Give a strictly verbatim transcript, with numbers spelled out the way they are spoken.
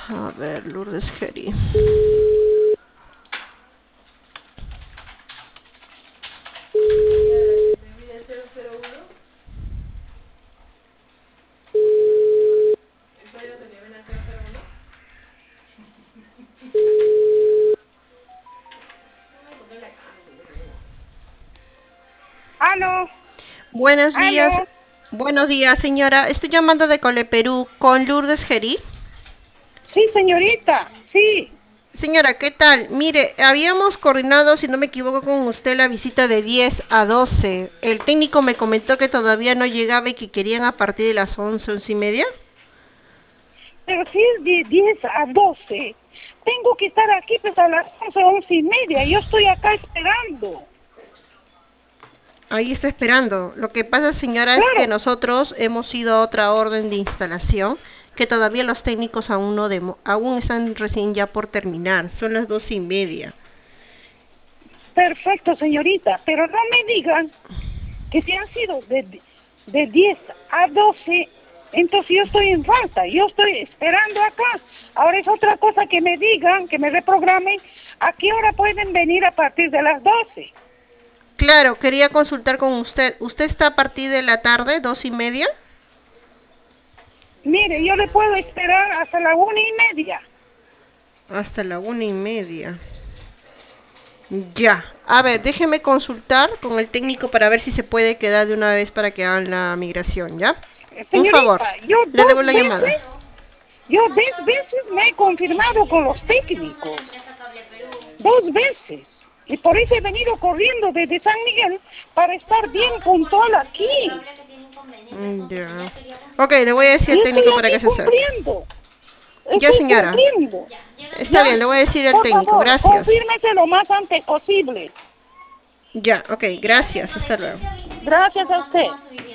A ver, Lourdes Geri. Aló, Buenos días. aló. Buenos días, señora. Estoy llamando de Cole Perú con Lourdes Geri. Sí, señorita, sí. Señora, ¿qué tal? Mire, habíamos coordinado, si no me equivoco, con usted la visita de diez a doce. El técnico me comentó que todavía no llegaba y que querían a partir de las once, once y media. Pero si es de diez a doce, tengo que estar aquí pues a las once, once y media. Yo estoy acá esperando. Ahí está esperando. Lo que pasa, señora, es que Claro, nosotros hemos ido a otra orden de instalación que todavía los técnicos aún no demo, aún están recién ya por terminar. Son las doce y media. perfecto, señorita. Pero no me digan que si han sido de, de diez a doce, entonces yo estoy en falta. Yo estoy esperando acá. Ahora es otra cosa que me digan, que me reprogramen, a qué hora pueden venir a partir de las doce. Claro, quería consultar con usted. ¿Usted está a partir de la tarde, dos y media? Mire, yo le puedo esperar hasta la una y media. Hasta la una y media. Ya. A ver, déjeme consultar con el técnico para ver si se puede quedar de una vez para que hagan la migración, ¿ya? Eh, Un favor. Señorita, yo Le dos debo la llamada. veces, yo dos veces me he confirmado con los técnicos, dos veces. Y por eso he venido corriendo desde San Miguel para estar bien puntual aquí. Mm, ya. Ok, le voy a decir Y al estoy técnico para aquí que se acerque. cumpliendo, Ya, estoy señora. cumpliendo. Está ¿Ya? bien, le voy a decir al Por técnico. favor, Gracias. confírmese lo más antes posible. Ya, ok, gracias. Hasta luego. Gracias a usted.